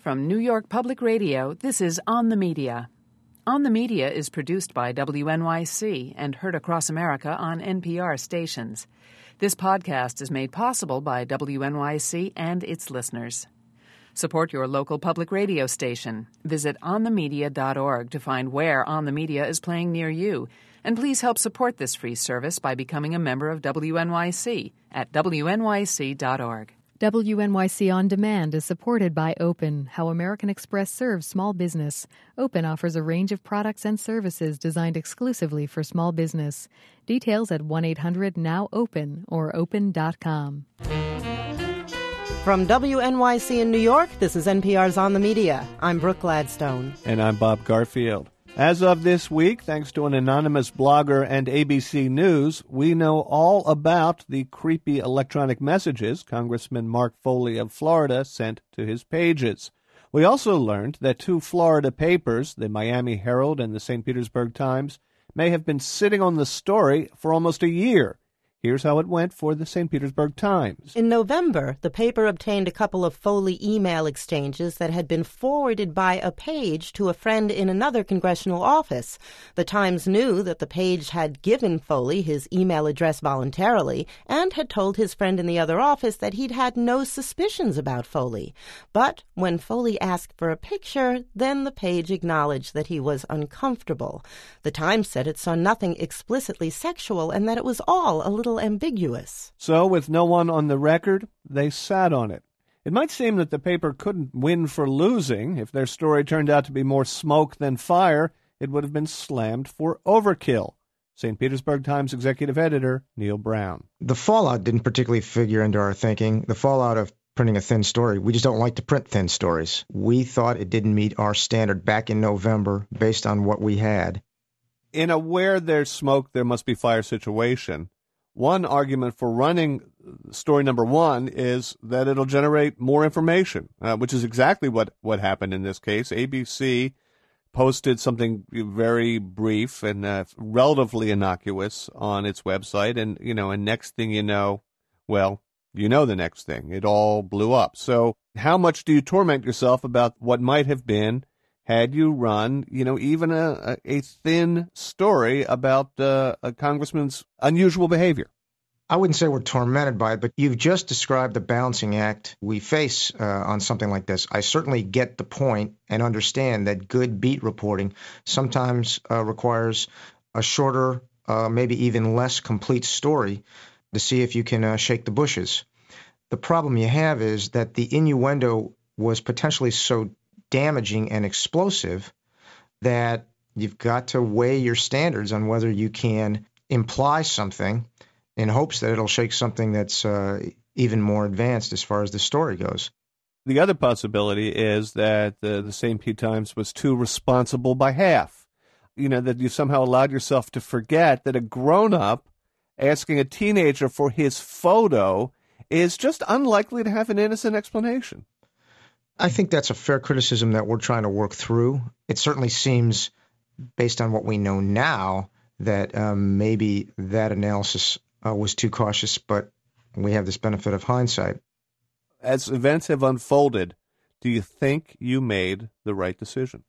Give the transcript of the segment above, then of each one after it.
From New York Public Radio, this is On the Media. On the Media is produced by WNYC and heard across America on NPR stations. This podcast is made possible by WNYC and its listeners. Support your local public radio station. Visit onthemedia.org to find where On the Media is playing near you. And please help support this free service by becoming a member of WNYC at wnyc.org. WNYC On Demand is supported by Open, how American Express serves small business. Open offers a range of products and services designed exclusively for small business. Details at 1-800-NOW-OPEN or open.com. From WNYC in New York, this is NPR's On the Media. I'm Brooke Gladstone. And I'm Bob Garfield. As of this week, thanks to an anonymous blogger and ABC News, we know all about the creepy electronic messages Congressman Mark Foley of Florida sent to his pages. We also learned that two Florida papers, the Miami Herald and the St. Petersburg Times, may have been sitting on the story for almost a year. Here's how it went for the St. Petersburg Times. In November, the paper obtained a couple of Foley email exchanges that had been forwarded by a page to a friend in another congressional office. The Times knew that the page had given Foley his email address voluntarily and had told his friend in the other office that he'd had no suspicions about Foley. But when Foley asked for a picture, then the page acknowledged that he was uncomfortable. The Times said it saw nothing explicitly sexual and that it was all a little ambiguous. So, with no one on the record, they sat on it. It might seem that the paper couldn't win for losing. If their story turned out to be more smoke than fire, it would have been slammed for overkill. St. Petersburg Times executive editor Neil Brown. The fallout didn't particularly figure into our thinking. The fallout of printing a thin story. We just don't like to print thin stories. We thought it didn't meet our standard back in November based on what we had. In a where there's smoke, there must be fire situation, one argument for running story number one is that it'll generate more information, which is exactly what happened in this case. ABC posted something very brief and relatively innocuous on its website, and next thing you know, well, you know the next thing. It all blew up. So how much do you torment yourself about what might have been had you run, even a thin story about a congressman's unusual behavior? I wouldn't say we're tormented by it, but you've just described the balancing act we face on something like this. I certainly get the point and understand that good beat reporting sometimes requires a shorter, maybe even less complete story to see if you can shake the bushes. The problem you have is that the innuendo was potentially so damaging and explosive that you've got to weigh your standards on whether you can imply something in hopes that it'll shake something that's even more advanced as far as the story goes. The other possibility is that the St. Pete Times was too responsible by half. That you somehow allowed yourself to forget that a grown-up asking a teenager for his photo is just unlikely to have an innocent explanation. I think that's a fair criticism that we're trying to work through. It certainly seems, based on what we know now, that maybe that analysis was too cautious, but we have this benefit of hindsight. As events have unfolded, do you think you made the right decision?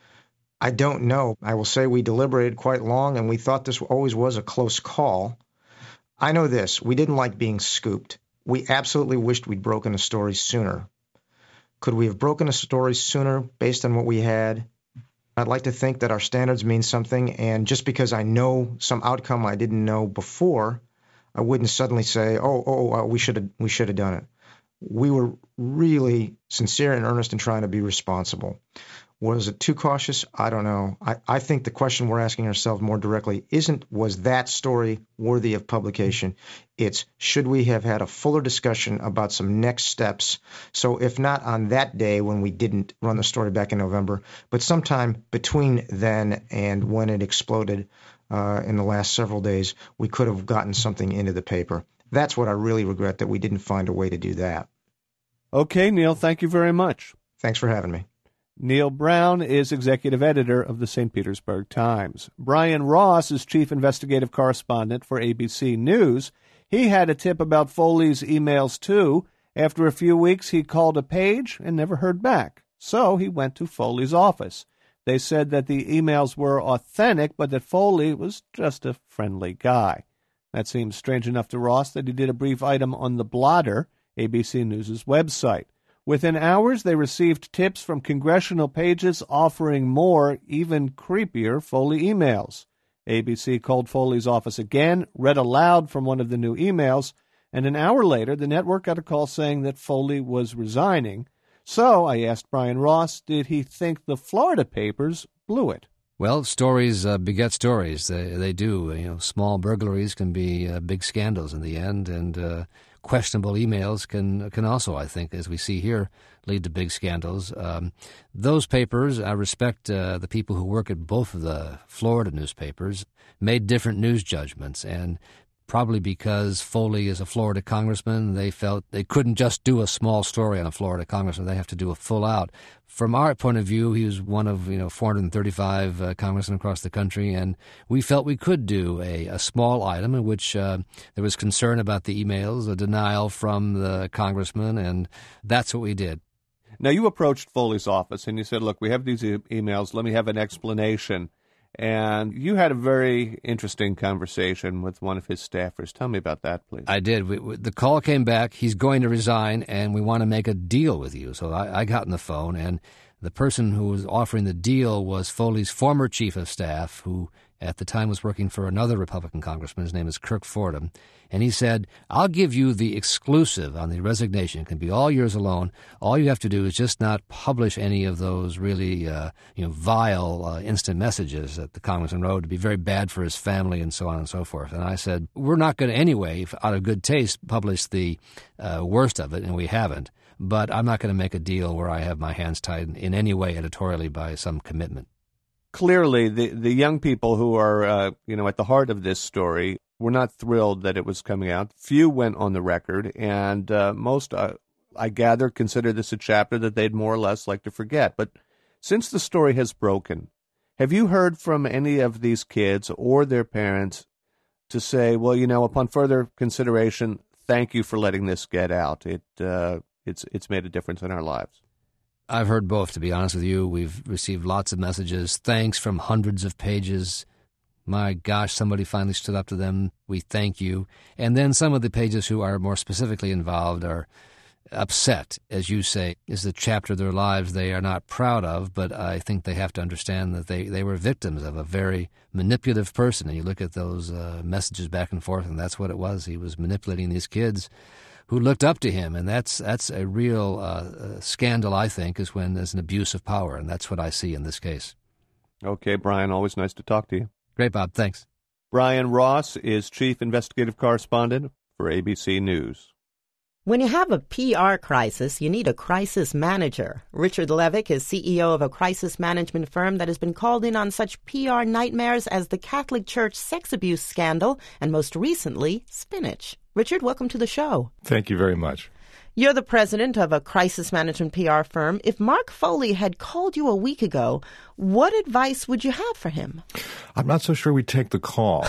I don't know. I will say we deliberated quite long, and we thought this always was a close call. I know this. We didn't like being scooped. We absolutely wished we'd broken a story sooner. Could we have broken a story sooner based on what we had? I'd like to think that our standards mean something, and just because I know some outcome I didn't know before, I wouldn't suddenly say, we should have done it. We were really sincere and earnest in trying to be responsible. Was it too cautious? I don't know. I think the question we're asking ourselves more directly was that story worthy of publication? It's, should we have had a fuller discussion about some next steps? So if not on that day when we didn't run the story back in November, but sometime between then and when it exploded in the last several days, we could have gotten something into the paper. That's what I really regret, that we didn't find a way to do that. Okay, Neil, thank you very much. Thanks for having me. Neil Brown is executive editor of the St. Petersburg Times. Brian Ross is chief investigative correspondent for ABC News. He had a tip about Foley's emails, too. After a few weeks, he called a page and never heard back. So he went to Foley's office. They said that the emails were authentic, but that Foley was just a friendly guy. That seems strange enough to Ross that he did a brief item on the Blotter, ABC News' website. Within hours, they received tips from congressional pages offering more, even creepier Foley emails. ABC called Foley's office again, read aloud from one of the new emails, and an hour later, the network got a call saying that Foley was resigning. So I asked Brian Ross, did he think the Florida papers blew it? Well, stories beget stories. They do. Small burglaries can be big scandals in the end, and questionable emails can also, I think, as we see here, lead to big scandals. Those papers, I respect the people who work at both of the Florida newspapers, made different news judgments, and probably because Foley is a Florida congressman, they felt they couldn't just do a small story on a Florida congressman. They have to do a full out. From our point of view, he was one of 435 congressmen across the country, and we felt we could do a small item in which there was concern about the emails, a denial from the congressman, and that's what we did. Now, you approached Foley's office, and you said, look, we have these emails. Let me have an explanation. And you had a very interesting conversation with one of his staffers. Tell me about that, please. I did. The call came back. He's going to resign, and we want to make a deal with you. So I got on the phone, and the person who was offering the deal was Foley's former chief of staff, who at the time was working for another Republican congressman. His name is Kirk Fordham. And he said, I'll give you the exclusive on the resignation. It can be all yours alone. All you have to do is just not publish any of those really vile instant messages that the congressman wrote. It'd be very bad for his family and so on and so forth. And I said, we're not going to anyway, out of good taste, publish the worst of it, and we haven't. But I'm not going to make a deal where I have my hands tied in any way editorially by some commitment. Clearly, the young people who are at the heart of this story were not thrilled that it was coming out. Few went on the record, and most, I gather, consider this a chapter that they'd more or less like to forget. But since the story has broken, have you heard from any of these kids or their parents to say, well, upon further consideration, thank you for letting this get out. It's made a difference in our lives? I've heard both, to be honest with you. We've received lots of messages, thanks from hundreds of pages. My gosh, somebody finally stood up to them. We thank you. And then some of the pages who are more specifically involved are upset, as you say, is the chapter of their lives they are not proud of, but I think they have to understand that they were victims of a very manipulative person. And you look at those messages back and forth, and that's what it was. He was manipulating these kids who looked up to him, and that's a real scandal, I think, is when there's an abuse of power, and that's what I see in this case. Okay, Brian, always nice to talk to you. Great, Bob. Thanks. Brian Ross is Chief Investigative Correspondent for ABC News. When you have a PR crisis, you need a crisis manager. Richard Levick is CEO of a crisis management firm that has been called in on such PR nightmares as the Catholic Church sex abuse scandal and, most recently, spinach. Richard, welcome to the show. Thank you very much. You're the president of a crisis management PR firm. If Mark Foley had called you a week ago, what advice would you have for him? I'm not so sure we'd take the call.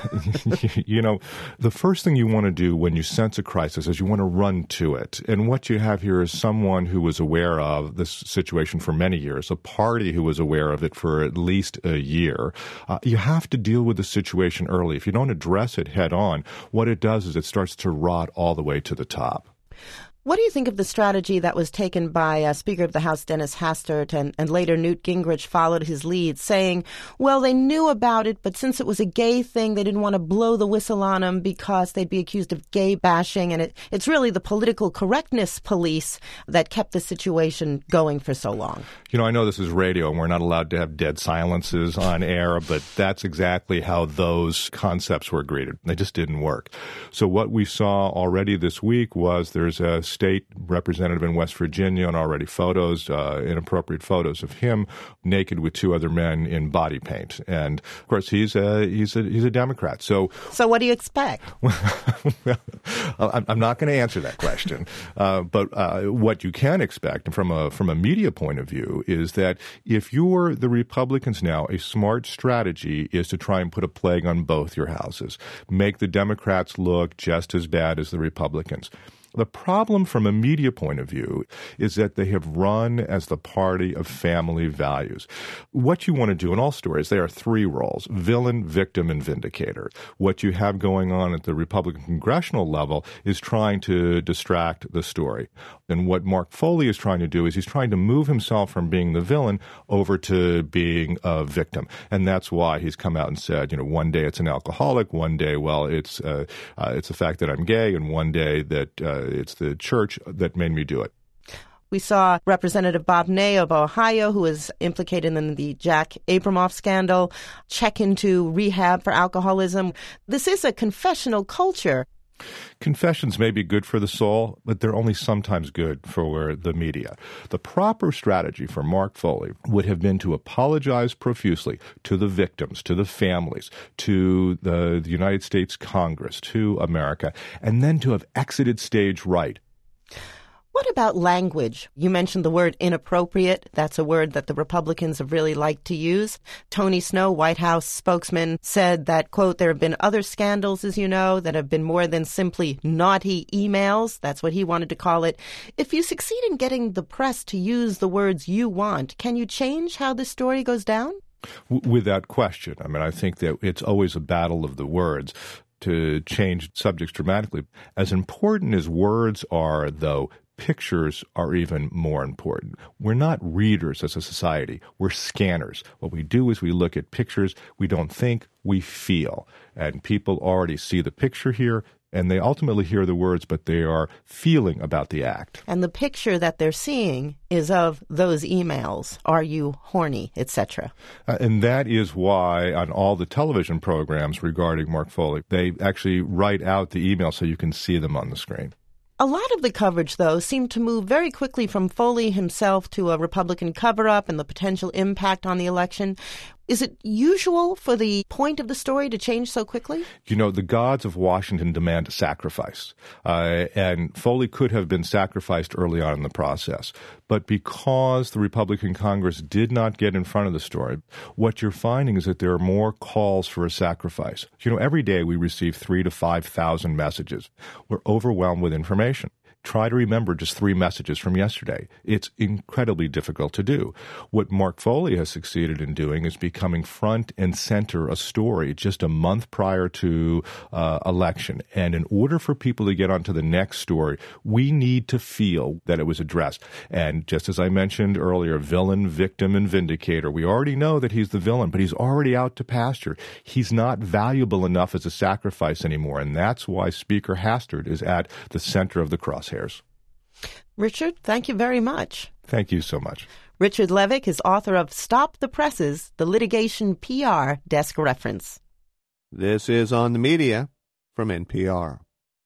The first thing you want to do when you sense a crisis is you want to run to it. And what you have here is someone who was aware of this situation for many years, a party who was aware of it for at least a year. You have to deal with the situation early. If you don't address it head on, what it does is it starts to rot all the way to the top. What do you think of the strategy that was taken by Speaker of the House Dennis Hastert and later Newt Gingrich followed his lead, saying, well, they knew about it, but since it was a gay thing, they didn't want to blow the whistle on them because they'd be accused of gay bashing, and it's really the political correctness police that kept the situation going for so long. I know this is radio and we're not allowed to have dead silences on air, but that's exactly how those concepts were greeted. They just didn't work. So what we saw already this week was there's a state representative in West Virginia, and already photos, inappropriate photos of him naked with two other men in body paint. And of course, he's a Democrat. So what do you expect? I'm not going to answer that question. But what you can expect from a media point of view is that if you're the Republicans now, a smart strategy is to try and put a plague on both your houses, make the Democrats look just as bad as the Republicans. The problem from a media point of view is that they have run as the party of family values. What you want to do in all stories, there are three roles: villain, victim, and vindicator. What you have going on at the Republican congressional level is trying to distract the story. And what Mark Foley is trying to do is he's trying to move himself from being the villain over to being a victim. And that's why he's come out and said, one day it's an alcoholic, one day, it's the fact that I'm gay, and one day that it's the church that made me do it. We saw Representative Bob Ney of Ohio, who is implicated in the Jack Abramoff scandal, check into rehab for alcoholism. This is a confessional culture. Confessions may be good for the soul, but they're only sometimes good for the media. The proper strategy for Mark Foley would have been to apologize profusely to the victims, to the families, to the United States Congress, to America, and then to have exited stage right. What about language? You mentioned the word inappropriate. That's a word that the Republicans have really liked to use. Tony Snow, White House spokesman, said that, quote, there have been other scandals, as you know, that have been more than simply naughty emails. That's what he wanted to call it. If you succeed in getting the press to use the words you want, can you change how the story goes down? Without question. I think that it's always a battle of the words to change subjects dramatically. As important as words are, though, pictures are even more important. We're not readers as a society. We're scanners. What we do is we look at pictures. We don't think, we feel. And people already see the picture here, and they ultimately hear the words, but they are feeling about the act. And the picture that they're seeing is of those emails. Are you horny, etc.? And that is why on all the television programs regarding Mark Foley, they actually write out the emails so you can see them on the screen. A lot of the coverage, though, seemed to move very quickly from Foley himself to a Republican cover-up and the potential impact on the election. Is it usual for the point of the story to change so quickly? The gods of Washington demand a sacrifice. And Foley could have been sacrificed early on in the process. But because the Republican Congress did not get in front of the story, what you're finding is that there are more calls for a sacrifice. Every day we receive 3,000 to 5,000 messages. We're overwhelmed with information. Try to remember just 3 messages from yesterday. It's incredibly difficult to do. What Mark Foley has succeeded in doing is becoming front and center a story just a month prior to election. And in order for people to get onto the next story, we need to feel that it was addressed. And just as I mentioned earlier, villain, victim, and vindicator. We already know that he's the villain, but he's already out to pasture. He's not valuable enough as a sacrifice anymore. And that's why Speaker Hastert is at the center of the crosshairs. Richard, thank you very much. Thank you so much. Richard Levick is author of Stop the Presses, the Litigation PR Desk Reference. This is On the Media from NPR.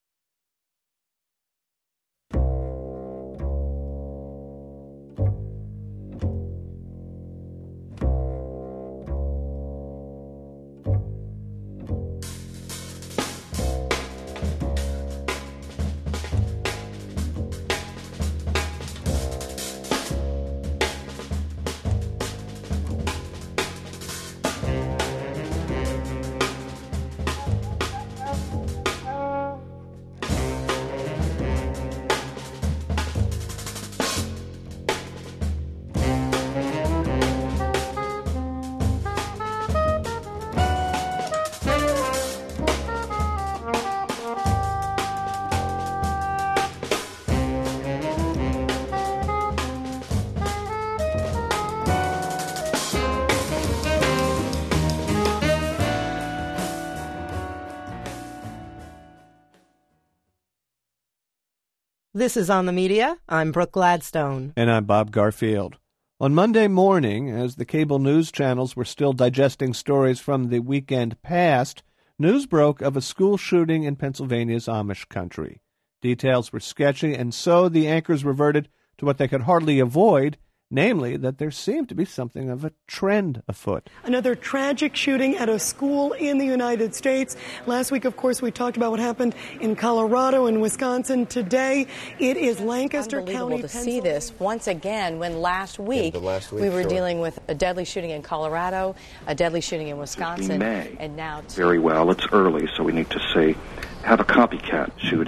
This is On the Media. I'm Brooke Gladstone. And I'm Bob Garfield. On Monday morning, as the cable news channels were still digesting stories from the weekend past, news broke of a school shooting in Pennsylvania's Amish country. Details were sketchy, and so the anchors reverted to what they could hardly avoid, namely that there seemed to be something of a trend afoot. Another tragic shooting at a school in the United States. Last week, of course, we talked about what happened in Colorado and Wisconsin. Today, it is Lancaster County, to see this once again when last week we were dealing with a deadly shooting in Colorado, a deadly shooting in Wisconsin, and now... Very well, it's early, so we need to say, have a copycat shooting.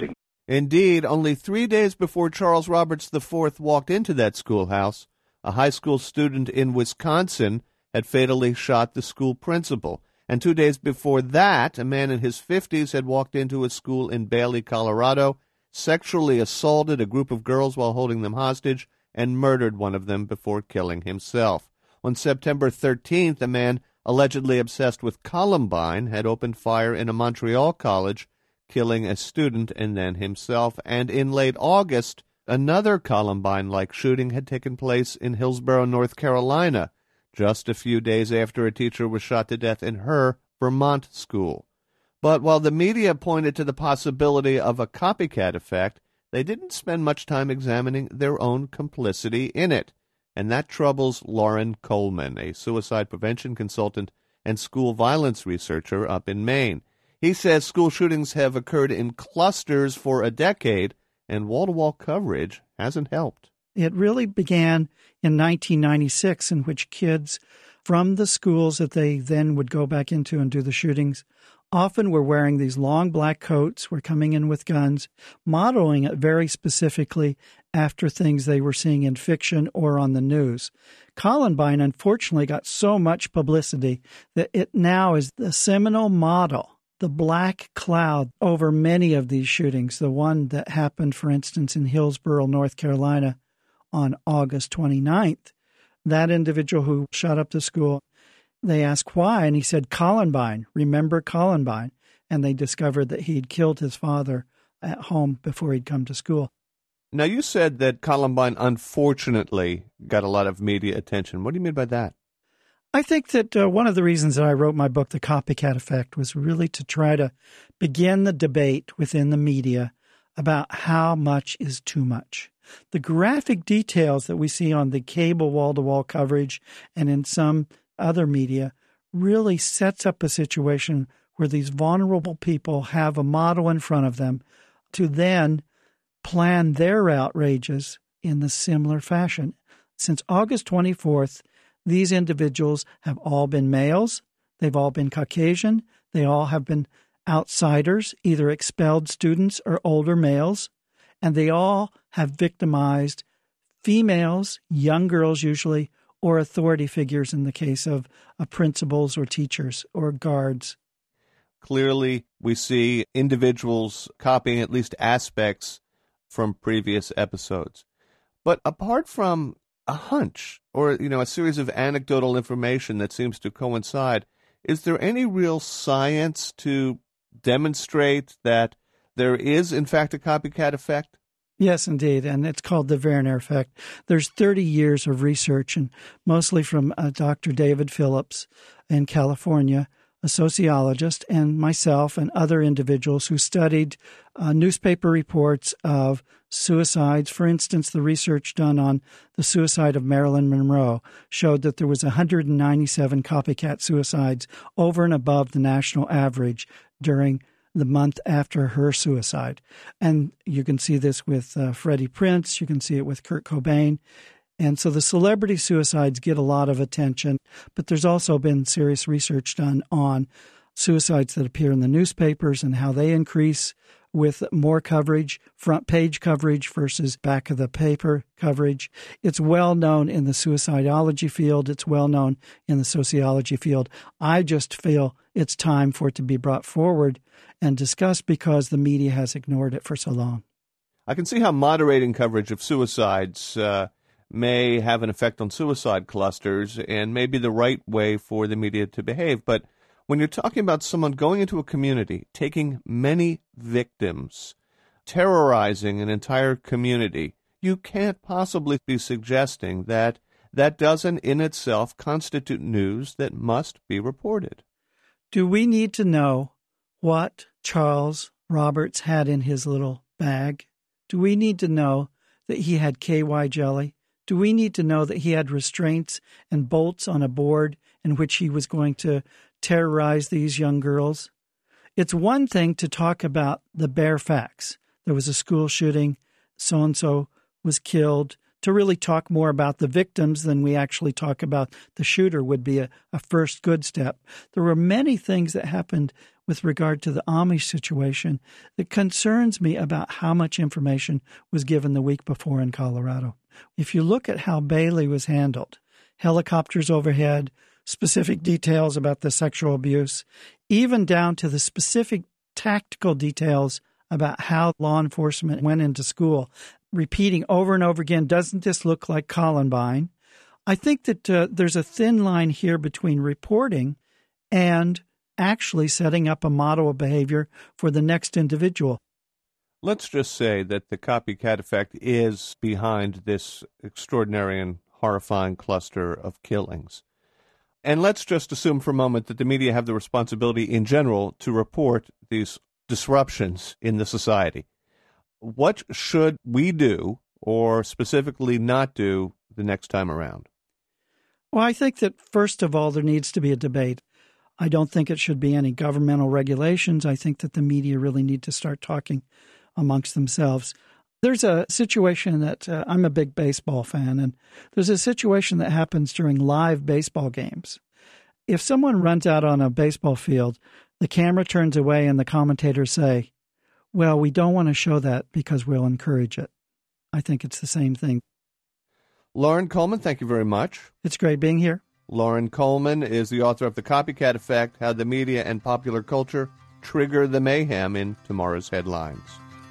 Indeed, only 3 days before Charles Roberts IV walked into that schoolhouse, a high school student in Wisconsin had fatally shot the school principal. And 2 days before that, a man in his 50s had walked into a school in Bailey, Colorado, sexually assaulted a group of girls while holding them hostage, and murdered one of them before killing himself. On September 13th, a man allegedly obsessed with Columbine had opened fire in a Montreal college, killing a student and then himself. And in late August, another Columbine-like shooting had taken place in Hillsborough, North Carolina, just a few days after a teacher was shot to death in her Vermont school. But while the media pointed to the possibility of a copycat effect, they didn't spend much time examining their own complicity in it. And that troubles Lauren Coleman, a suicide prevention consultant and school violence researcher up in Maine. He says school shootings have occurred in clusters for a decade, and wall-to-wall coverage hasn't helped. It really began in 1996, in which kids from the schools that they then would go back into and do the shootings often were wearing these long black coats, were coming in with guns, modeling it very specifically after things they were seeing in fiction or on the news. Columbine, unfortunately, got so much publicity that it now is the seminal model, the black cloud over many of these shootings. The one that happened, for instance, in Hillsborough, North Carolina on August 29th, that individual who shot up the school, they asked why, and he said, Columbine, remember Columbine? And they discovered that he'd killed his father at home before he'd come to school. Now, you said that Columbine, unfortunately, got a lot of media attention. What do you mean by that? I think that one of the reasons that I wrote my book, The Copycat Effect, was really to try to begin the debate within the media about how much is too much. The graphic details that we see on the cable wall-to-wall coverage and in some other media really sets up a situation where these vulnerable people have a model in front of them to then plan their outrages in the similar fashion. Since August 24th, these individuals have all been males, they've all been Caucasian, they all have been outsiders, either expelled students or older males, and they all have victimized females, young girls usually, or authority figures in the case of principals or teachers or guards. Clearly, we see individuals copying at least aspects from previous episodes. But apart from a hunch or, a series of anecdotal information that seems to coincide, is there any real science to demonstrate that there is, in fact, a copycat effect? Yes, indeed, and it's called the Werner effect. There's 30 years of research, and mostly from Dr. David Phillips in California, a sociologist, and myself and other individuals who studied newspaper reports of suicides. For instance, the research done on the suicide of Marilyn Monroe showed that there was 197 copycat suicides over and above the national average during the month after her suicide. And you can see this with Freddie Prinze. You can see it with Kurt Cobain. And so the celebrity suicides get a lot of attention, but there's also been serious research done on suicides that appear in the newspapers and how they increase with more coverage, front page coverage versus back of the paper coverage. It's well known in the suicidology field. It's well known in the sociology field. I just feel it's time for it to be brought forward and discussed because the media has ignored it for so long. I can see how moderating coverage of suicides may have an effect on suicide clusters and may be the right way for the media to behave. But when you're talking about someone going into a community, taking many victims, terrorizing an entire community, you can't possibly be suggesting that that doesn't in itself constitute news that must be reported. Do we need to know what Charles Roberts had in his little bag? Do we need to know that he had KY jelly? Do we need to know that he had restraints and bolts on a board in which he was going to terrorize these young girls? It's one thing to talk about the bare facts. There was a school shooting, so-and-so was killed, to really talk more about the victims than we actually talk about the shooter would be a first good step. There were many things that happened with regard to the Amish situation that concerns me about how much information was given the week before in Colorado. If you look at how Bailey was handled, helicopters overhead, specific details about the sexual abuse, even down to the specific tactical details about how law enforcement went into school, repeating over and over again, doesn't this look like Columbine? I think that there's a thin line here between reporting and actually setting up a model of behavior for the next individual. Let's just say that the copycat effect is behind this extraordinary and horrifying cluster of killings. And let's just assume for a moment that the media have the responsibility in general to report these disruptions in the society. What should we do, or specifically not do, the next time around? Well, I think that, first of all, there needs to be a debate. I don't think it should be any governmental regulations. I think that the media really need to start talking amongst themselves. There's a situation that I'm a big baseball fan, and there's a situation that happens during live baseball games. If someone runs out on a baseball field, the camera turns away and the commentators say, well, we don't want to show that because we'll encourage it. I think it's the same thing. Loren Coleman, thank you very much. It's great being here. Loren Coleman is the author of The Copycat Effect, How the Media and Popular Culture Trigger the Mayhem in Tomorrow's Headlines.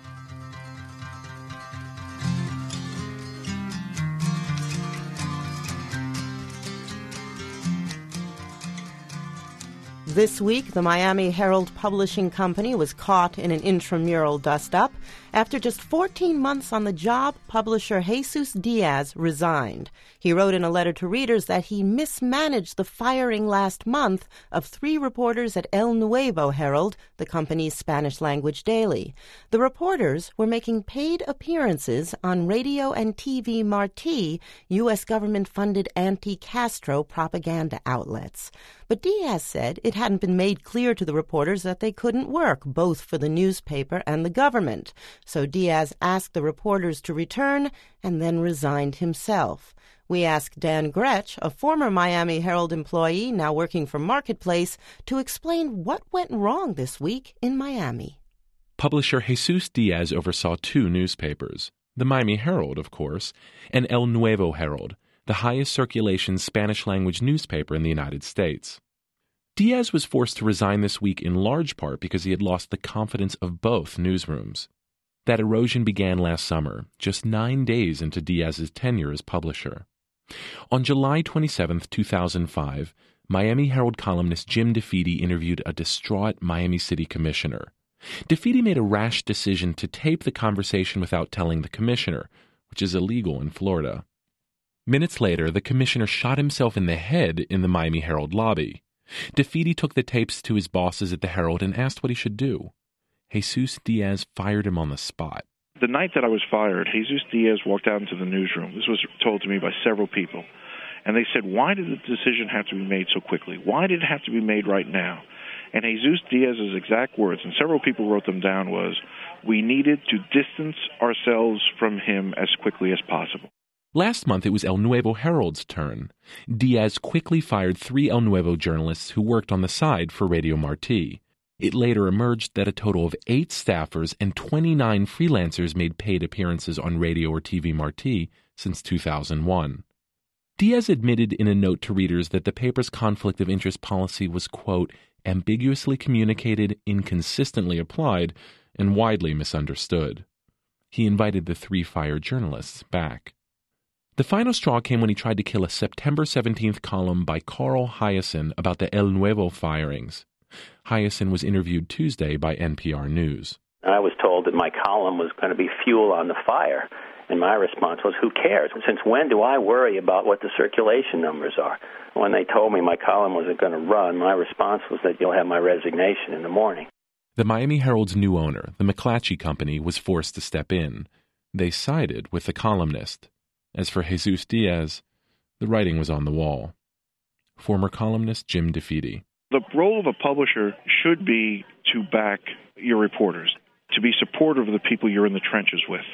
This week, the Miami Herald Publishing Company was caught in an intramural dust-up. After just 14 months on the job, publisher Jesus Diaz resigned. He wrote in a letter to readers that he mismanaged the firing last month of 3 reporters at El Nuevo Herald, the company's Spanish-language daily. The reporters were making paid appearances on Radio and TV Martí, U.S. government-funded anti-Castro propaganda outlets. But Diaz said it hadn't been made clear to the reporters that they couldn't work, both for the newspaper and the government. So Diaz asked the reporters to return and then resigned himself. We asked Dan Gretsch, a former Miami Herald employee now working for Marketplace, to explain what went wrong this week in Miami. Publisher Jesus Diaz oversaw 2 newspapers, the Miami Herald, of course, and El Nuevo Herald, the highest circulation Spanish-language newspaper in the United States. Diaz was forced to resign this week in large part because he had lost the confidence of both newsrooms. That erosion began last summer, just 9 days into Diaz's tenure as publisher. On July 27, 2005, Miami Herald columnist Jim DeFede interviewed a distraught Miami City commissioner. DeFede made a rash decision to tape the conversation without telling the commissioner, which is illegal in Florida. Minutes later, the commissioner shot himself in the head in the Miami Herald lobby. DeFede took the tapes to his bosses at the Herald and asked what he should do. Jesus Diaz fired him on the spot. The night that I was fired, Jesus Diaz walked out into the newsroom. This was told to me by several people. And they said, why did the decision have to be made so quickly? Why did it have to be made right now? And Jesus Diaz's exact words, and several people wrote them down, was, we needed to distance ourselves from him as quickly as possible. Last month, it was El Nuevo Herald's turn. Diaz quickly fired 3 El Nuevo journalists who worked on the side for Radio Martí. It later emerged that a total of 8 staffers and 29 freelancers made paid appearances on Radio or TV Martí since 2001. Diaz admitted in a note to readers that the paper's conflict of interest policy was, quote, ambiguously communicated, inconsistently applied, and widely misunderstood. He invited the 3 fired journalists back. The final straw came when he tried to kill a September 17th column by Carl Hiaasen about the El Nuevo firings. Hiaasen was interviewed Tuesday by NPR News. I was told that my column was going to be fuel on the fire, and my response was, who cares? Since when do I worry about what the circulation numbers are? When they told me my column wasn't going to run, my response was that you'll have my resignation in the morning. The Miami Herald's new owner, the McClatchy Company, was forced to step in. They sided with the columnist. As for Jesus Diaz, the writing was on the wall. Former columnist Jim DeFede. The role of a publisher should be to back your reporters, to be supportive of the people you're in the trenches with.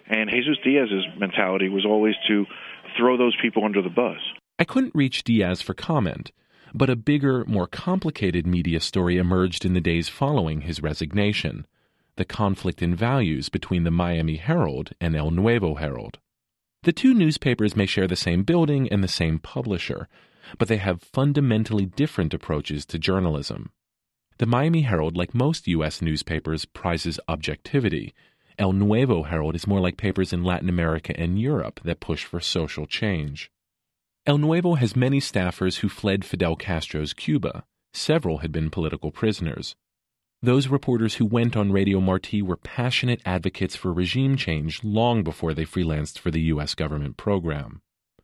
And Jesus Diaz's mentality was always to throw those people under the bus. I couldn't reach Diaz for comment, but a bigger, more complicated media story emerged in the days following his resignation: the conflict in values between the Miami Herald and El Nuevo Herald. The two newspapers may share the same building and the same publisher, but they have fundamentally different approaches to journalism. The Miami Herald, like most U.S. newspapers, prizes objectivity. El Nuevo Herald is more like papers in Latin America and Europe that push for social change. El Nuevo has many staffers who fled Fidel Castro's Cuba. Several had been political prisoners. Those reporters who went on Radio Martí were passionate advocates for regime change long before they freelanced for the U.S. government program.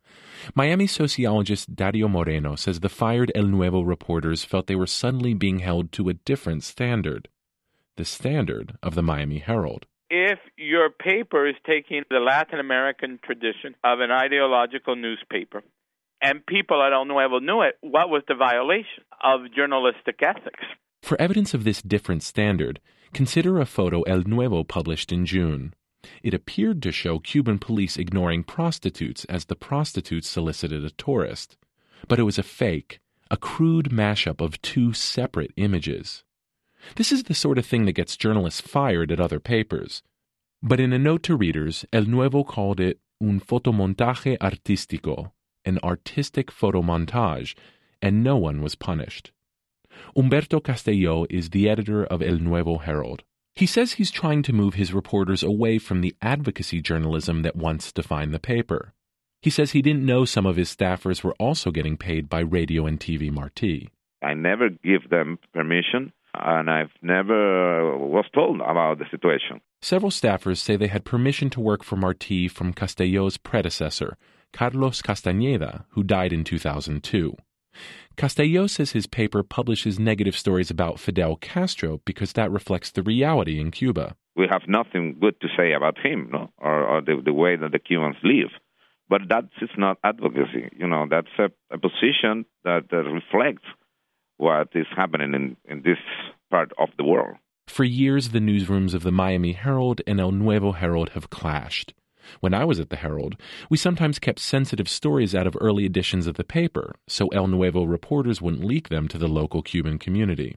Miami sociologist Dario Moreno says the fired El Nuevo reporters felt they were suddenly being held to a different standard, the standard of the Miami Herald. If your paper is taking the Latin American tradition of an ideological newspaper, and people at El Nuevo knew it, what was the violation of journalistic ethics? For evidence of this different standard, consider a photo El Nuevo published in June. It appeared to show Cuban police ignoring prostitutes as the prostitutes solicited a tourist. But it was a fake, a crude mashup of two separate images. This is the sort of thing that gets journalists fired at other papers. But in a note to readers, El Nuevo called it un fotomontaje artístico, an artistic photomontage, and no one was punished. Humberto Castelló is the editor of El Nuevo Herald. He says he's trying to move his reporters away from the advocacy journalism that once defined the paper. He says he didn't know some of his staffers were also getting paid by Radio and TV Martí. I never give them permission, and I've never was told about the situation. Several staffers say they had permission to work for Martí from Castelló's predecessor, Carlos Castañeda, who died in 2002. Castelló says his paper publishes negative stories about Fidel Castro because that reflects the reality in Cuba. We have nothing good to say about him, no, or the way that the Cubans live. But that's not advocacy. That's a position that reflects what is happening in this part of the world. For years, the newsrooms of the Miami Herald and El Nuevo Herald have clashed. When I was at the Herald, we sometimes kept sensitive stories out of early editions of the paper, so El Nuevo reporters wouldn't leak them to the local Cuban community.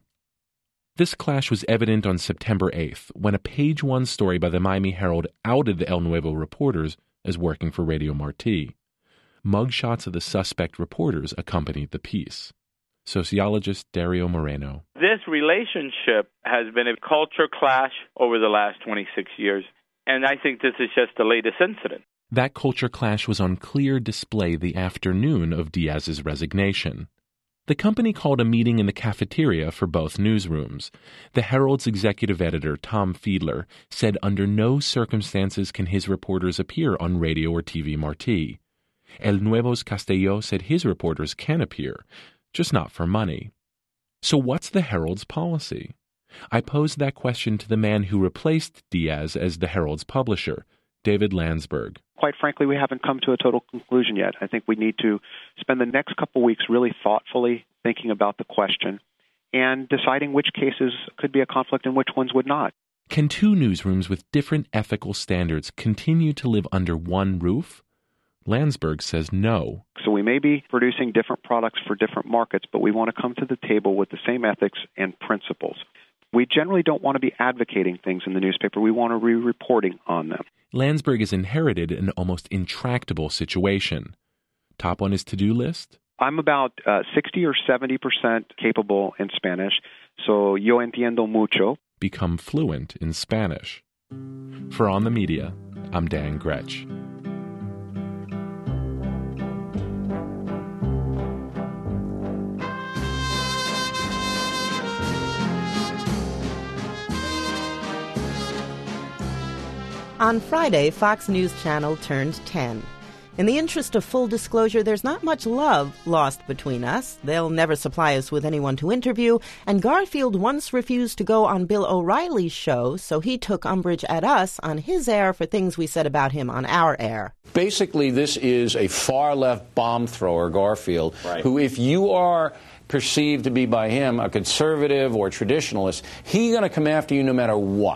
This clash was evident on September 8th, when a page-one story by the Miami Herald outed the El Nuevo reporters as working for Radio Martí. Mugshots of the suspect reporters accompanied the piece. Sociologist Dario Moreno. This relationship has been a culture clash over the last 26 years. And I think this is just the latest incident. That culture clash was on clear display the afternoon of Diaz's resignation. The company called a meeting in the cafeteria for both newsrooms. The Herald's executive editor, Tom Fiedler, said under no circumstances can his reporters appear on Radio or TV Martí. El Nuevo's Castelló said his reporters can appear, just not for money. So what's the Herald's policy? I posed that question to the man who replaced Diaz as the Herald's publisher, David Landsberg. Quite frankly, we haven't come to a total conclusion yet. I think we need to spend the next couple weeks really thoughtfully thinking about the question and deciding which cases could be a conflict and which ones would not. Can two newsrooms with different ethical standards continue to live under one roof? Landsberg says no. So we may be producing different products for different markets, but we want to come to the table with the same ethics and principles. We generally don't want to be advocating things in the newspaper. We want to be reporting on them. Landsberg has inherited an almost intractable situation. Top on his to-do list? I'm about 60 or 70% capable in Spanish, so yo entiendo mucho. Become fluent in Spanish. For On the Media, I'm Dan Gretsch. On Friday, Fox News Channel turned 10. In the interest of full disclosure, there's not much love lost between us. They'll never supply us with anyone to interview, and Garfield once refused to go on Bill O'Reilly's show, so he took umbrage at us on his air for things we said about him on our air. Basically, this is a far-left bomb thrower, Garfield, who, if you are perceived to be by him a conservative or traditionalist, he's going to come after you no matter what.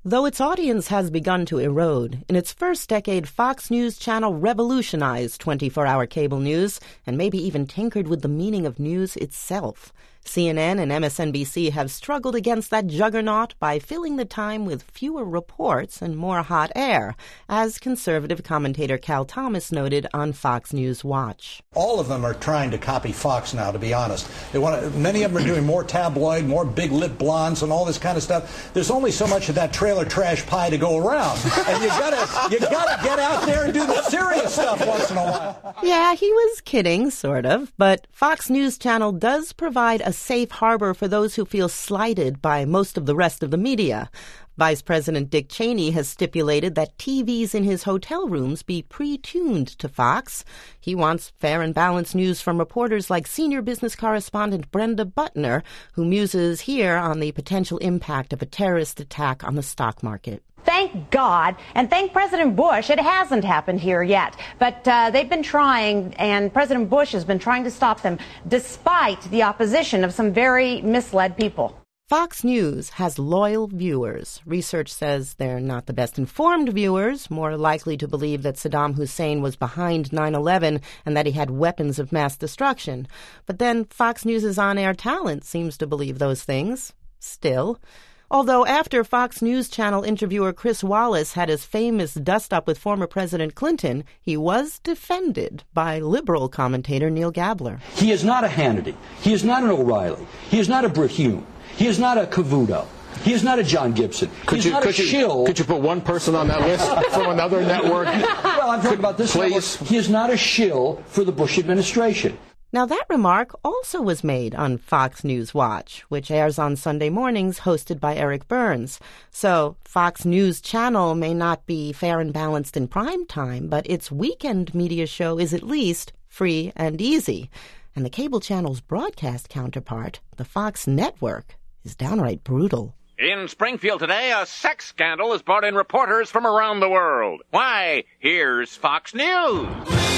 Though its audience has begun to erode, in its first decade, Fox News Channel revolutionized 24-hour cable news and maybe even tinkered with the meaning of news itself. CNN and MSNBC have struggled against that juggernaut by filling the time with fewer reports and more hot air, as conservative commentator Cal Thomas noted on Fox News Watch. All of them are trying to copy Fox now, to be honest. Many of them are doing more tabloid, more big-lip blondes and all this kind of stuff. There's only so much of that trailer trash pie to go around. And you gotta get out there and do the serious stuff once in a while. Yeah, he was kidding, sort of. But Fox News Channel does provide a safe harbor for those who feel slighted by most of the rest of the media. Vice President Dick Cheney has stipulated that TVs in his hotel rooms be pre-tuned to Fox. He wants fair and balanced news from reporters like senior business correspondent Brenda Butner, who muses here on the potential impact of a terrorist attack on the stock market. Thank God, and thank President Bush, it hasn't happened here yet. But they've been trying, and President Bush has been trying to stop them, despite the opposition of some very misled people. Fox News has loyal viewers. Research says they're not the best informed viewers, more likely to believe that Saddam Hussein was behind 9/11 and that he had weapons of mass destruction. But then Fox News' on-air talent seems to believe those things. Still. Although after Fox News Channel interviewer Chris Wallace had his famous dust-up with former President Clinton, he was defended by liberal commentator Neil Gabler. He is not a Hannity. He is not an O'Reilly. He is not a Brit Hume. He is not a Cavuto. He is not a John Gibson. Could you put one person on that list from another network? Well, I'm talking about this network. He is not a shill for the Bush administration. Now, that remark also was made on Fox News Watch, which airs on Sunday mornings, hosted by Eric Burns. So Fox News Channel may not be fair and balanced in prime time, but its weekend media show is at least free and easy. And the cable channel's broadcast counterpart, the Fox network, is downright brutal. In Springfield today, a sex scandal has brought in reporters from around the world. Why, here's Fox News.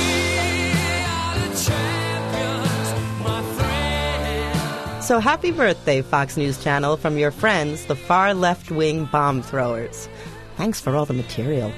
So happy birthday, Fox News Channel, from your friends, the far left-wing bomb throwers. Thanks for all the material.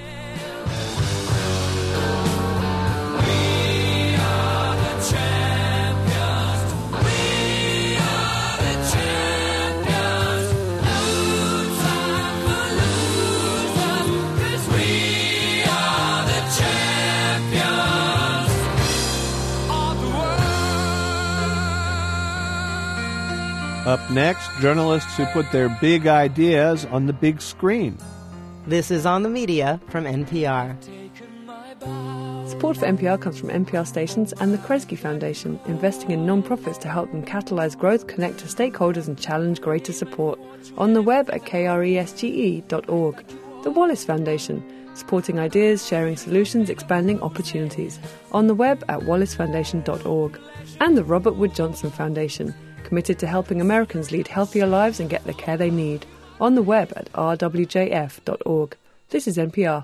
Up next, journalists who put their big ideas on the big screen. This is On the Media from NPR. Support for NPR comes from NPR stations and the Kresge Foundation, investing in non-profits to help them catalyze growth, connect to stakeholders, and challenge greater support. On the web at kresge.org. The Wallace Foundation, supporting ideas, sharing solutions, expanding opportunities. On the web at wallacefoundation.org. And the Robert Wood Johnson Foundation, committed to helping Americans lead healthier lives and get the care they need. On the web at rwjf.org. This is NPR.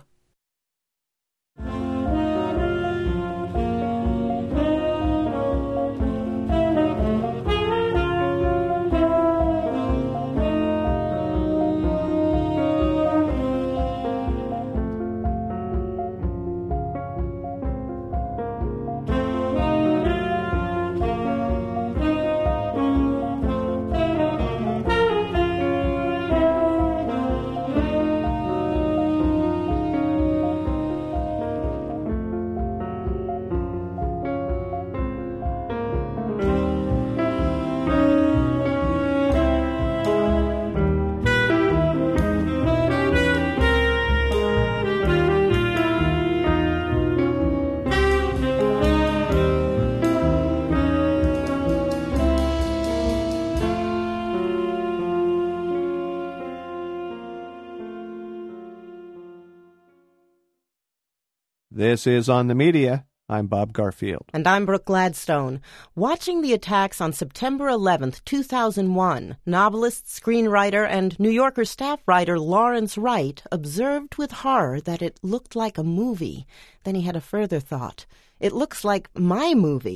This is On the Media. I'm Bob Garfield. And I'm Brooke Gladstone. Watching the attacks on September 11th, 2001, novelist, screenwriter, and New Yorker staff writer Lawrence Wright observed with horror that it looked like a movie. Then he had a further thought. It looks like my movie.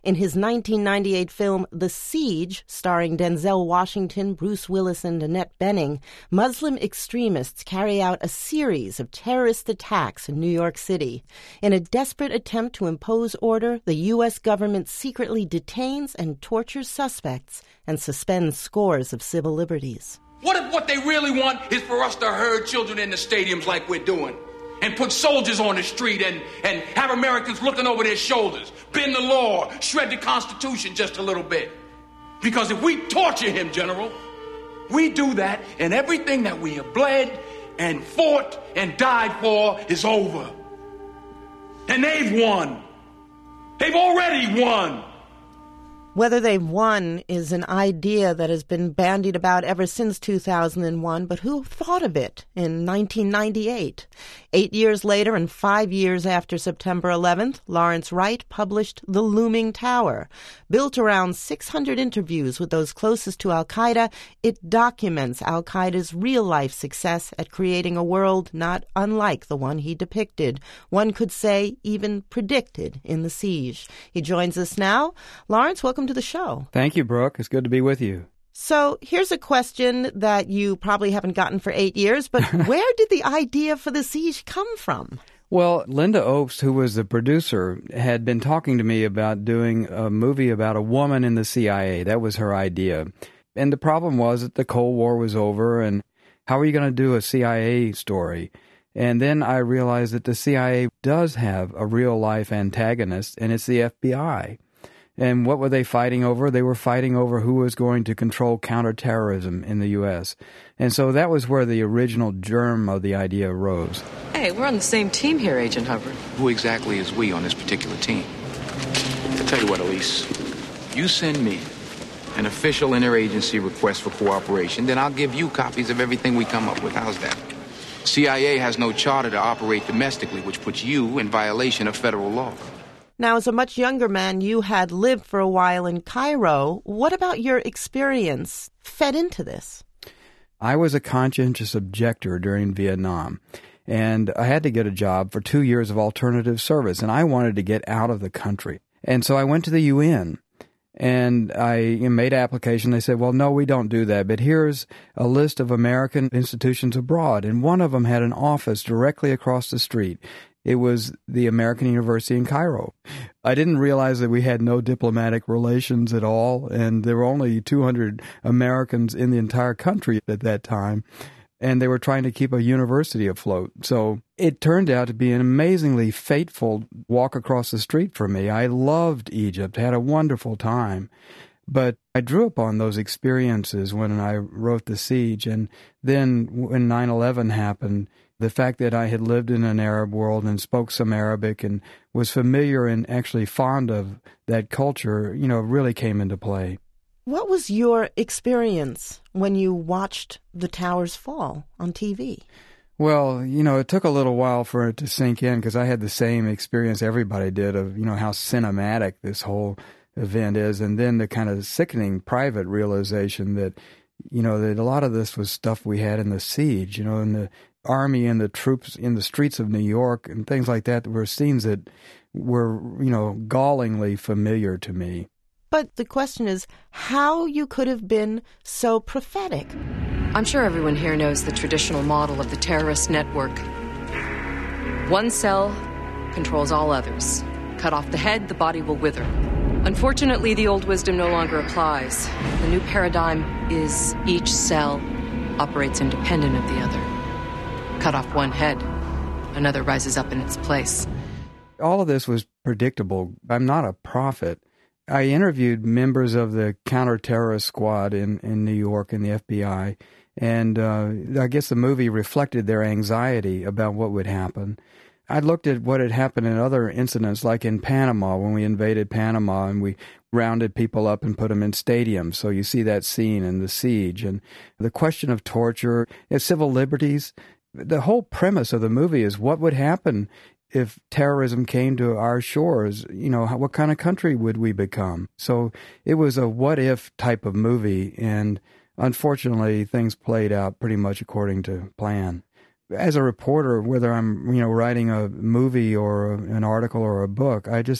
In his 1998 film The Siege, starring Denzel Washington, Bruce Willis, and Annette Bening, Muslim extremists carry out a series of terrorist attacks in New York City. In a desperate attempt to impose order, the U.S. government secretly detains and tortures suspects and suspends scores of civil liberties. What if what they really want is for us to herd children in the stadiums like we're doing? And put soldiers on the street and have Americans looking over their shoulders, bend the law, shred the Constitution just a little bit. Because if we torture him, General, we do that and everything that we have bled and fought and died for is over. And they've won. They've already won. Whether they've won is an idea that has been bandied about ever since 2001, but who thought of it in 1998? 8 years later and 5 years after September 11th, Lawrence Wright published The Looming Tower. Built around 600 interviews with those closest to al-Qaeda, it documents al-Qaeda's real-life success at creating a world not unlike the one he depicted, one could say even predicted in The Siege. He joins us now. Lawrence, welcome to the show. Thank you, Brooke. It's good to be with you. So here's a question that you probably haven't gotten for 8 years, but where did the idea for The Siege come from? Well, Linda Obst, who was the producer, had been talking to me about doing a movie about a woman in the CIA. That was her idea. And the problem was that the Cold War was over, and how are you going to do a CIA story? And then I realized that the CIA does have a real-life antagonist, and it's the FBI. And what were they fighting over? They were fighting over who was going to control counterterrorism in the U.S. And so that was where the original germ of the idea arose. Hey, we're on the same team here, Agent Hubbard. Who exactly is we on this particular team? I'll tell you what, Elise. You send me an official interagency request for cooperation, then I'll give you copies of everything we come up with. How's that? CIA has no charter to operate domestically, which puts you in violation of federal law. Now, as a much younger man, you had lived for a while in Cairo. What about your experience fed into this? I was a conscientious objector during Vietnam, and I had to get a job for 2 years of alternative service, and I wanted to get out of the country. And so I went to the UN, and I made an application. They said, well, no, we don't do that, but here's a list of American institutions abroad, and one of them had an office directly across the street. It was the American University in Cairo. I didn't realize that we had no diplomatic relations at all, and there were only 200 Americans in the entire country at that time, and they were trying to keep a university afloat. So it turned out to be an amazingly fateful walk across the street for me. I loved Egypt, had a wonderful time, but I drew upon those experiences when I wrote The Siege, and then when 9/11 happened, the fact that I had lived in an Arab world and spoke some Arabic and was familiar and actually fond of that culture, really came into play. What was your experience when you watched the towers fall on TV? Well, it took a little while for it to sink in because I had the same experience everybody did of, how cinematic this whole event is. And then the kind of sickening private realization that, that a lot of this was stuff we had in The Siege, in the Army and the troops in the streets of New York and things like that were scenes that were, gallingly familiar to me. But the question is how you could have been so prophetic. I'm sure everyone here knows the traditional model of the terrorist network. One cell controls all others. Cut off the head, the body will wither. Unfortunately, the old wisdom no longer applies. The new paradigm is each cell operates independent of the other. Cut off one head, another rises up in its place. All of this was predictable. I'm not a prophet. I interviewed members of the counter-terrorist squad in New York in the FBI, and I guess the movie reflected their anxiety about what would happen. I looked at what had happened in other incidents, like in Panama, when we invaded Panama and we rounded people up and put them in stadiums. So you see that scene in The Siege. And the question of torture, civil liberties. The whole premise of the movie is what would happen if terrorism came to our shores. What kind of country would we become? So it was a what-if type of movie, and unfortunately, things played out pretty much according to plan. As a reporter, whether I'm writing a movie or an article or a book, I just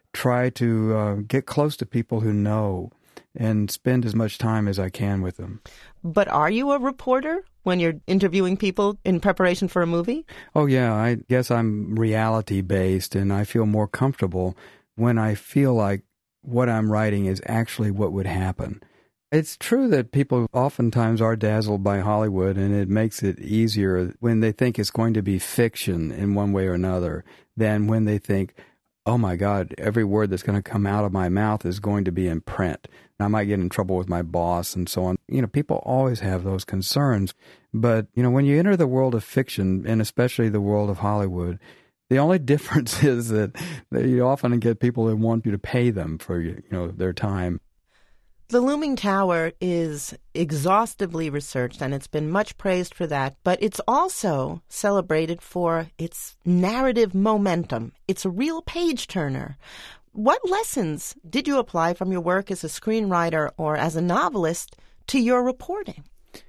try to get close to people who know and spend as much time as I can with them. But are you a reporter when you're interviewing people in preparation for a movie? Oh, yeah. I guess I'm reality-based, and I feel more comfortable when I feel like what I'm writing is actually what would happen. It's true that people oftentimes are dazzled by Hollywood, and it makes it easier when they think it's going to be fiction in one way or another than when they think, oh my God, every word that's going to come out of my mouth is going to be in print. I might get in trouble with my boss and so on. People always have those concerns. But, when you enter the world of fiction, and especially the world of Hollywood, the only difference is that you often get people that want you to pay them for, their time. The Looming Tower is exhaustively researched, and it's been much praised for that, but it's also celebrated for its narrative momentum. It's a real page-turner. What lessons did you apply from your work as a screenwriter or as a novelist to your reporting?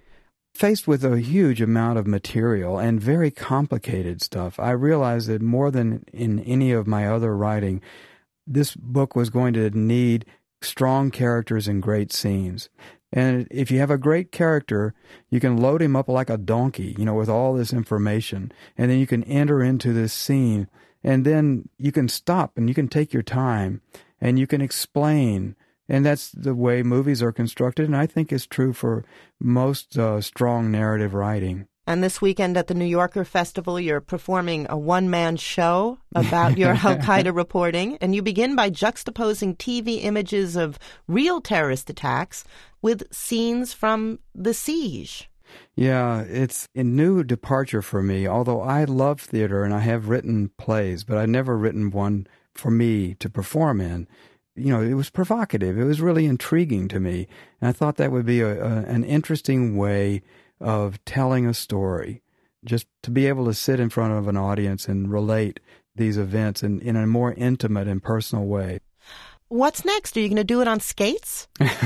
Faced with a huge amount of material and very complicated stuff, I realized that more than in any of my other writing, this book was going to need strong characters and great scenes. And if you have a great character, you can load him up like a donkey, with all this information. And then you can enter into this scene. And then you can stop and you can take your time and you can explain. And that's the way movies are constructed. And I think it's true for most strong narrative writing. And this weekend at the New Yorker Festival, you're performing a one-man show about your Al-Qaeda reporting. And you begin by juxtaposing TV images of real terrorist attacks with scenes from the siege. Yeah, it's a new departure for me, although I love theater and I have written plays, but I've never written one for me to perform in. It was provocative. It was really intriguing to me. And I thought that would be an interesting way of telling a story, just to be able to sit in front of an audience and relate these events in a more intimate and personal way. What's next? Are you going to do it on skates?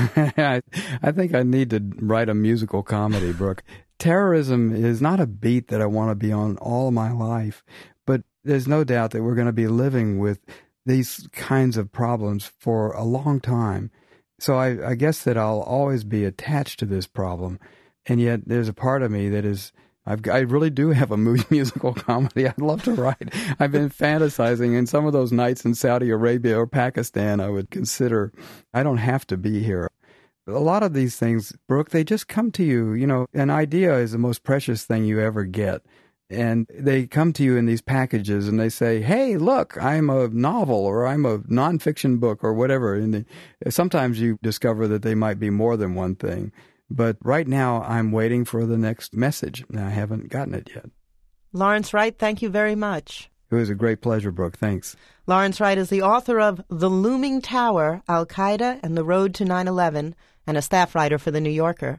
I think I need to write a musical comedy, Brooke. Terrorism is not a beat that I want to be on all my life, but there's no doubt that we're going to be living with these kinds of problems for a long time. So I guess that I'll always be attached to this problem. And yet there's a part of me that is, I really do have a musical comedy I'd love to write. I've been fantasizing, and some of those nights in Saudi Arabia or Pakistan I would consider, I don't have to be here. A lot of these things, Brooke, they just come to you. An idea is the most precious thing you ever get. And they come to you in these packages and they say, hey, look, I'm a novel or I'm a nonfiction book or whatever. And sometimes you discover that they might be more than one thing. But right now, I'm waiting for the next message, and I haven't gotten it yet. Lawrence Wright, thank you very much. It was a great pleasure, Brooke. Thanks. Lawrence Wright is the author of The Looming Tower, Al-Qaeda and the Road to 9/11, and a staff writer for The New Yorker.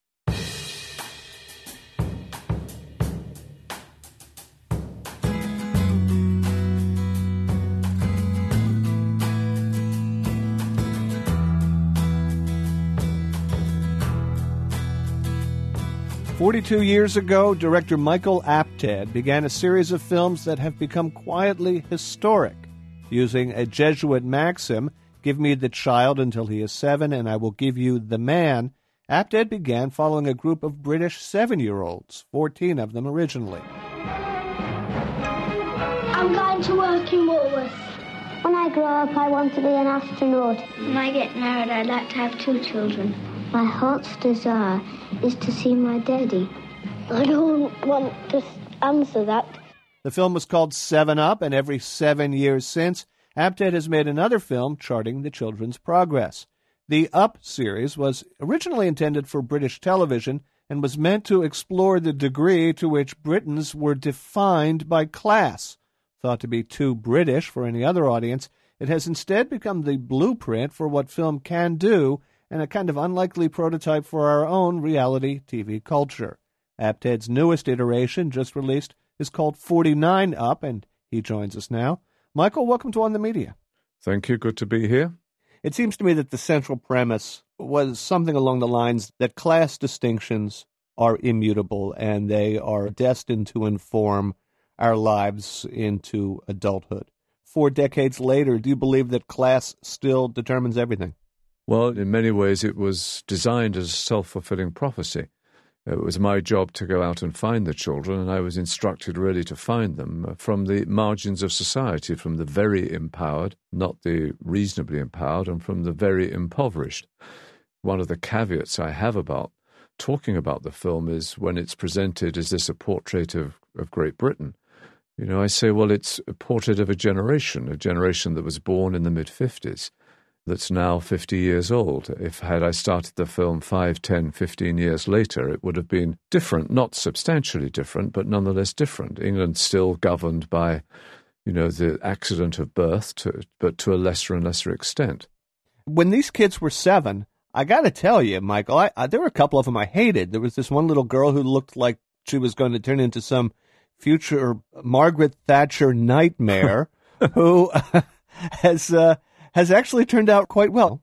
"42 years ago, director Michael Apted began a series of films that have become quietly historic. Using a Jesuit maxim, give me the child until he is 7 and I will give you the man, Apted began following a group of British 7-year-olds, 14 of them originally. I'm going to work in Woolworths. When I grow up, I want to be an astronaut. When I get married, I'd like to have 2 children. My heart's desire is to see my daddy. I don't want to answer that. The film was called 7 Up, and every 7 years since, Apted has made another film charting the children's progress. The Up series was originally intended for British television and was meant to explore the degree to which Britons were defined by class. Thought to be too British for any other audience, it has instead become the blueprint for what film can do and a kind of unlikely prototype for our own reality TV culture. Apted's newest iteration, just released, is called 49 Up, and he joins us now. Michael, welcome to On the Media. Thank you. Good to be here. It seems to me that the central premise was something along the lines that class distinctions are immutable and they are destined to inform our lives into adulthood. 4 decades later, do you believe that class still determines everything? Well, in many ways, it was designed as a self-fulfilling prophecy. It was my job to go out and find the children, and I was instructed really to find them from the margins of society, from the very empowered, not the reasonably empowered, and from the very impoverished. One of the caveats I have about talking about the film is when it's presented, is this a portrait of Great Britain? You know, I say, well, it's a portrait of a generation that was born in the mid-50s. That's now 50 years old. Had I started the film 5, 10, 15 years later, it would have been different, not substantially different, but nonetheless different. England still governed by, the accident of birth, but to a lesser and lesser extent. When these kids were 7, I got to tell you, Michael, there were a couple of them I hated. There was this one little girl who looked like she was going to turn into some future Margaret Thatcher nightmare who has actually turned out quite well.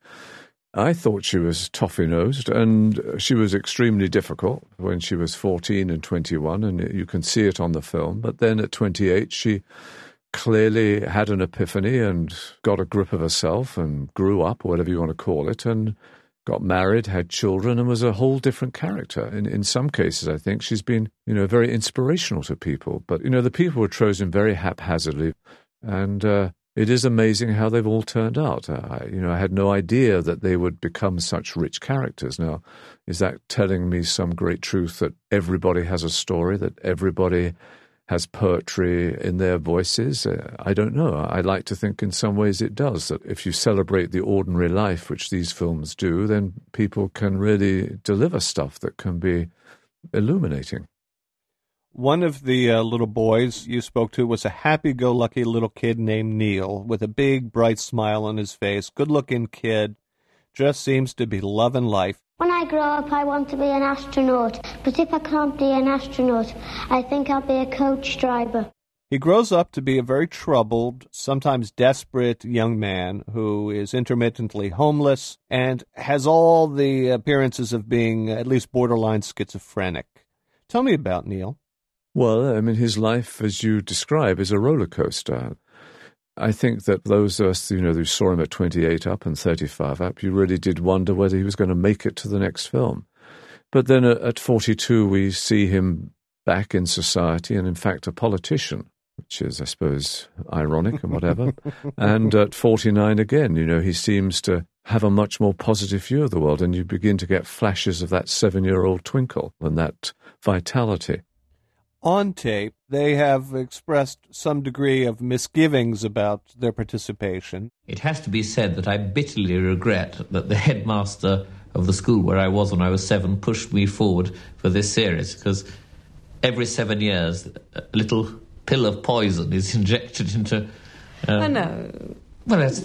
I thought she was toffee-nosed, and she was extremely difficult when she was 14 and 21, and you can see it on the film. But then at 28, she clearly had an epiphany and got a grip of herself and grew up, or whatever you want to call it, and got married, had children, and was a whole different character. In some cases, I think she's been, very inspirational to people. But, the people were chosen very haphazardly, and it is amazing how they've all turned out. I had no idea that they would become such rich characters. Now, is that telling me some great truth that everybody has a story, that everybody has poetry in their voices? I don't know. I like to think in some ways it does, that if you celebrate the ordinary life, which these films do, then people can really deliver stuff that can be illuminating. One of the little boys you spoke to was a happy-go-lucky little kid named Neil with a big, bright smile on his face. Good-looking kid, just seems to be loving life. When I grow up, I want to be an astronaut. But if I can't be an astronaut, I think I'll be a coach driver. He grows up to be a very troubled, sometimes desperate young man who is intermittently homeless and has all the appearances of being at least borderline schizophrenic. Tell me about Neil. Well, his life, as you describe, is a roller coaster. I think that those of us, who saw him at 28 up and 35 up, you really did wonder whether he was going to make it to the next film. But then at 42, we see him back in society and, in fact, a politician, which is, I suppose, ironic and whatever. And at 49 again, he seems to have a much more positive view of the world, and you begin to get flashes of that 7-year-old twinkle and that vitality. On tape, they have expressed some degree of misgivings about their participation. It has to be said that I bitterly regret that the headmaster of the school where I was when I was 7 pushed me forward for this series, because every 7 years a little pill of poison is injected into... I know. Well, it's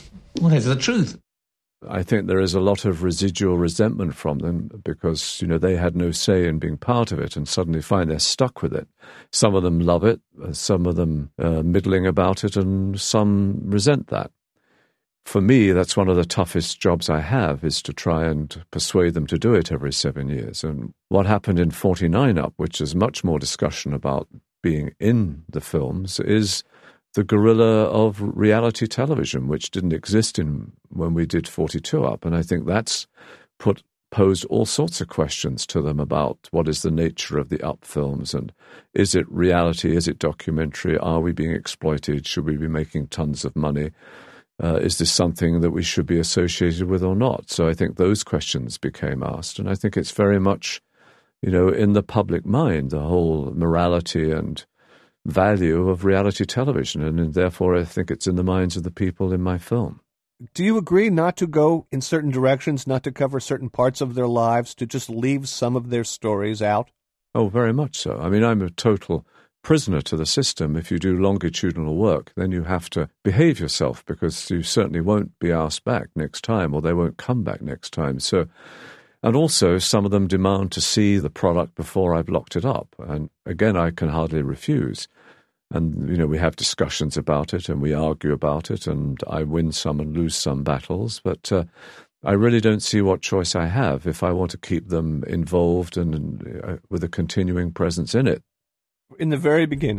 the truth. I think there is a lot of residual resentment from them because, they had no say in being part of it and suddenly find they're stuck with it. Some of them love it, some of them middling about it, and some resent that. For me, that's one of the toughest jobs I have, is to try and persuade them to do it every 7 years. And what happened in 49 Up, which is much more discussion about being in the films, is the guerrilla of reality television, which didn't exist when we did 42 Up. And I think that's posed all sorts of questions to them about what is the nature of the Up films, and is it reality, is it documentary, are we being exploited, should we be making tons of money, is this something that we should be associated with or not? So I think those questions became asked, and I think it's very much, in the public mind, the whole morality and value of reality television, and therefore I think it's in the minds of the people in my film. Do you agree not to go in certain directions, not to cover certain parts of their lives, to just leave some of their stories out? Oh, very much so. I'm a total prisoner to the system. If you do longitudinal work, then you have to behave yourself, because you certainly won't be asked back next time, or they won't come back next time. So, and also some of them demand to see the product before I've locked it up. And again, I can hardly refuse. And, we have discussions about it and we argue about it, and I win some and lose some battles. But I really don't see what choice I have if I want to keep them involved and with a continuing presence in it. In the very beginning,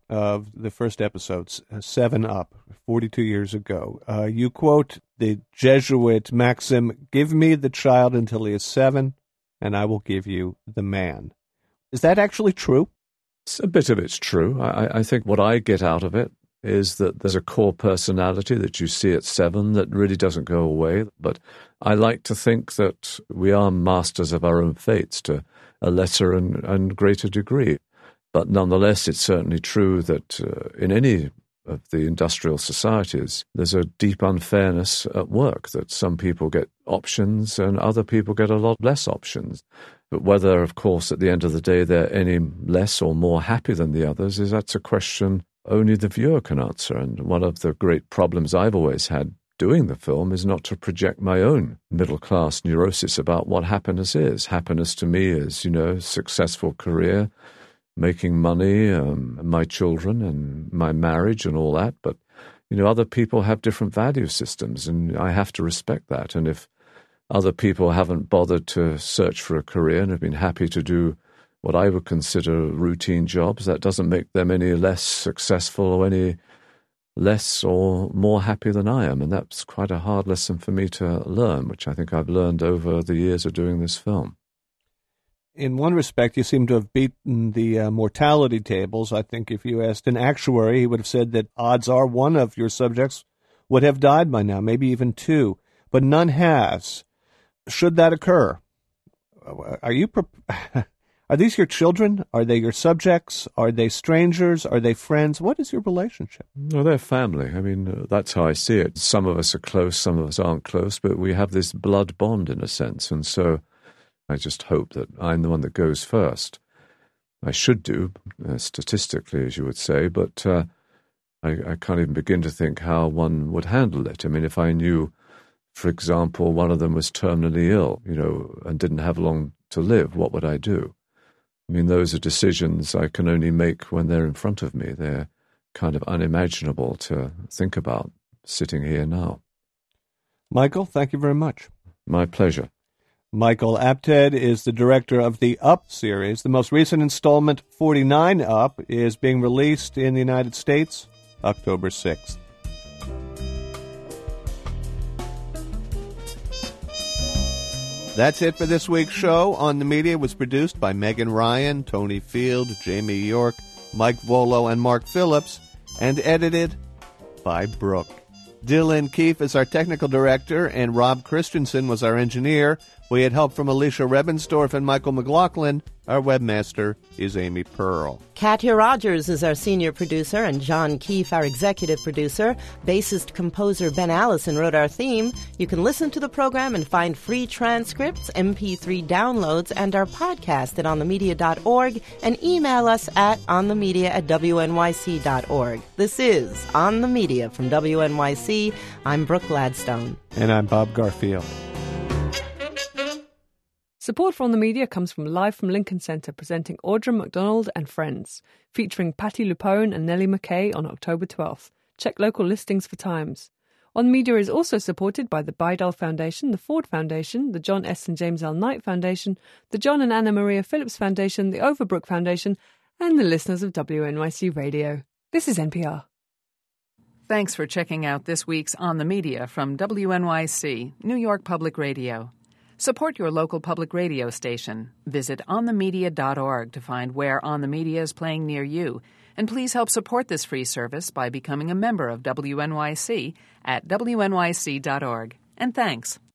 of the first episodes, 7 Up, 42 years ago. You quote the Jesuit maxim, "Give me the child until he is 7, and I will give you the man." Is that actually true? A bit of it's true. I think what I get out of it is that there's a core personality that you see at 7 that really doesn't go away. But I like to think that we are masters of our own fates to a lesser and greater degree. But nonetheless, it's certainly true that in any of the industrial societies, there's a deep unfairness at work, that some people get options and other people get a lot less options. But whether, of course, at the end of the day, they're any less or more happy than the others, that's a question only the viewer can answer. And one of the great problems I've always had doing the film is not to project my own middle-class neurosis about what happiness is. Happiness to me is, successful career, making money, my children and my marriage and all that. But, other people have different value systems, and I have to respect that. And if other people haven't bothered to search for a career and have been happy to do what I would consider routine jobs, that doesn't make them any less successful or any less or more happy than I am. And that's quite a hard lesson for me to learn, which I think I've learned over the years of doing this film. In one respect, you seem to have beaten the mortality tables. I think if you asked an actuary, he would have said that odds are one of your subjects would have died by now, maybe even 2, but none has. Should that occur, are these your children? Are they your subjects? Are they strangers? Are they friends? What is your relationship? Well, they're family. I mean, that's how I see it. Some of us are close, some of us aren't close, but we have this blood bond in a sense. And so I just hope that I'm the one that goes first. I should do, statistically, as you would say, but I can't even begin to think how one would handle it. I mean, if I knew, for example, one of them was terminally ill, and didn't have long to live, what would I do? I mean, those are decisions I can only make when they're in front of me. They're kind of unimaginable to think about sitting here now. Michael, thank you very much. My pleasure. Michael Apted is the director of the Up series. The most recent installment, 49 Up, is being released in the United States October 6th. That's it for this week's show. On the Media was produced by Megan Ryan, Tony Field, Jamie York, Mike Volo, and Mark Phillips, and edited by Brooke. Dylan Keefe is our technical director, and Rob Christensen was our engineer. We had help from Alicia Rebensdorf and Michael McLaughlin. Our webmaster is Amy Pearl. Katya Rogers is our senior producer, and John Keefe, our executive producer. Bassist-composer Ben Allison wrote our theme. You can listen to the program and find free transcripts, MP3 downloads, and our podcast at onthemedia.org, and email us at onthemedia@wnyc.org. This is On the Media from WNYC. I'm Brooke Gladstone. And I'm Bob Garfield. Support for On the Media comes from Live from Lincoln Center, presenting Audra McDonald and Friends, featuring Patti LuPone and Nellie McKay on October 12th. Check local listings for times. On the Media is also supported by the Bidal Foundation, the Ford Foundation, the John S. and James L. Knight Foundation, the John and Anna Maria Phillips Foundation, the Overbrook Foundation, and the listeners of WNYC Radio. This is NPR. Thanks for checking out this week's On the Media from WNYC, New York Public Radio. Support your local public radio station. Visit onthemedia.org to find where On the Media is playing near you. And please help support this free service by becoming a member of WNYC at wnyc.org. And thanks.